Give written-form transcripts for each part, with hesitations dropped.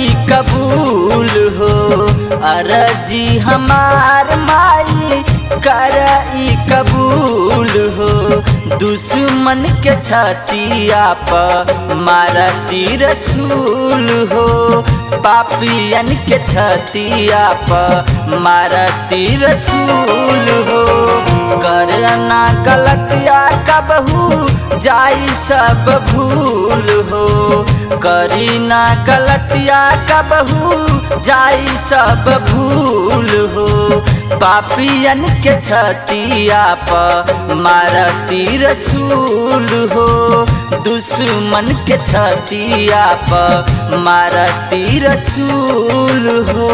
कबूल हो। अर्जी हमार माई कर कबूल हो। दुश्मन के छतिया पर मारती रसूल हो। पापियन के छतिया पर मारती रसूल हो। करना गलतिया कबहू जाई सब भूल हो। करी ना गलतिया कबहू जाई सब भूल हो। पापियन के छतिया पर मारती रसूल हो। दुश्मन के छतिया पर मारती रसूल हो।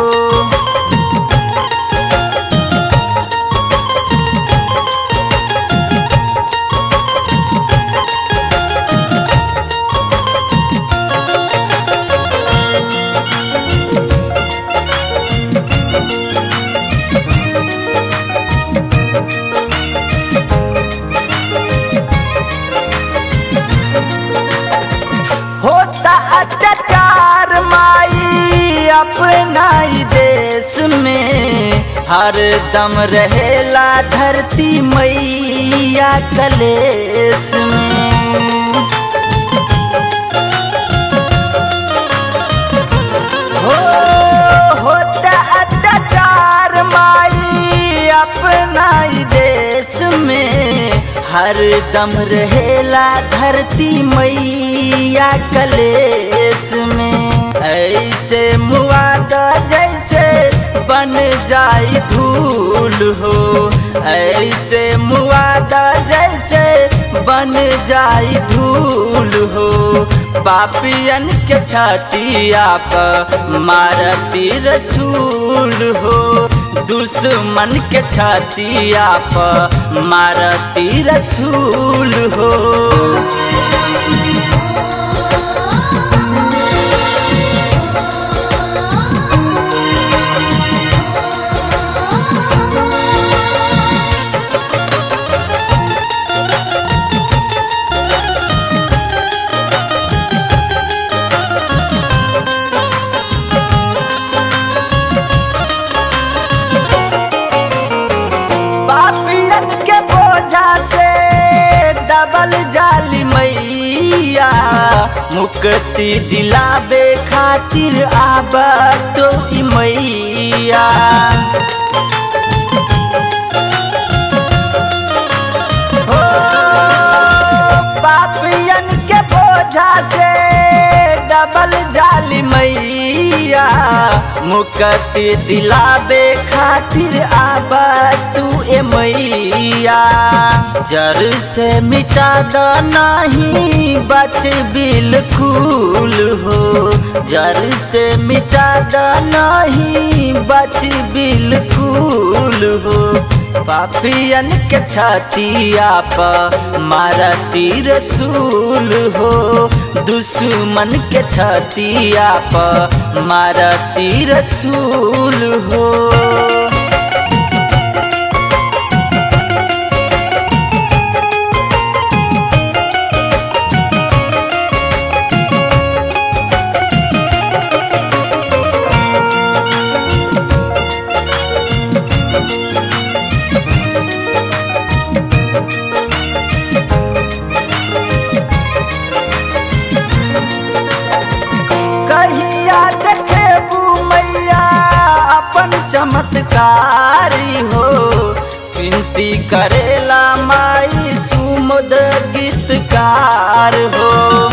होता अत्याचार माई अपना ही देश में। हर दम रहेला धरती मैया कलेश में। होता अत्याचार माई अपना ही देश में। हर दम रहेला धरती मैया कलेश में। ऐसे मुआदा जैसे बन जाई धूल हो। ऐसे मुआदा जैसे बन जाई धूल हो। पापियन के छतिया पर मारती रसूल हो। दुश्मन के छतिया पर मारती रसूल हो। पापियन के बोझा से दबल जाली मैया। मुक्ति दिलावे खातिर आबा तो ई मैया। हो पापियन के बोझा से डबल जाली मैया। मुक्ति दिलावे खातिर आबा तू ए मैया। जर से मिटा द नहीं बच बिल्कुल हो। जर से मिटा द नहीं बच बिल्कुल हो। पापियन के छतिया पर मारती रसूल हो। दुश्मन के छतिया पर मारती रसूल हो। कहिया देखेबू मैया अपन चमत्कारी हो। विनती करेला माई सुमद गीतकार हो।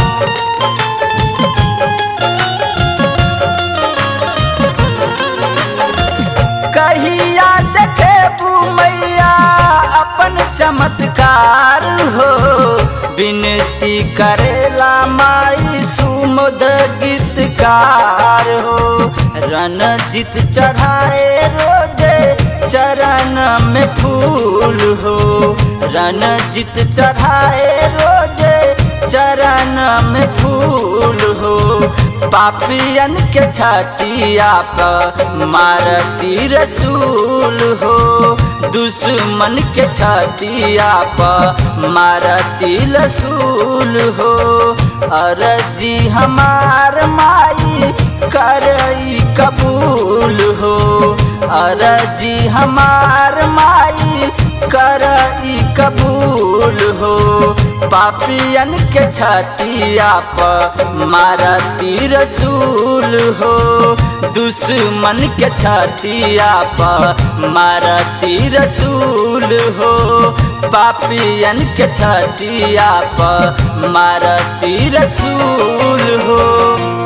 कहिया देखेबू मैया अपन चमत्कार हो। विनती करेला माई सुमद गीतकार हो। रणजीत चढ़ाए रोजे चरण में फूल हो। रणजीत चढ़ाए रोजे चरण में फूल हो। पापियन के छतिया पर मारती रसूल हो। दुश्मन के छतिया पर मारती रसूल हो। अर्जी हमार माई करई कबूल हो। अरजी हमार माई करई कबूल हो। पापियन के छतिया पर मारती रसूल हो। दुश्मन के छतिया पर मारती रसूल हो। पापियन के छतिया पर मारती रसूल हो।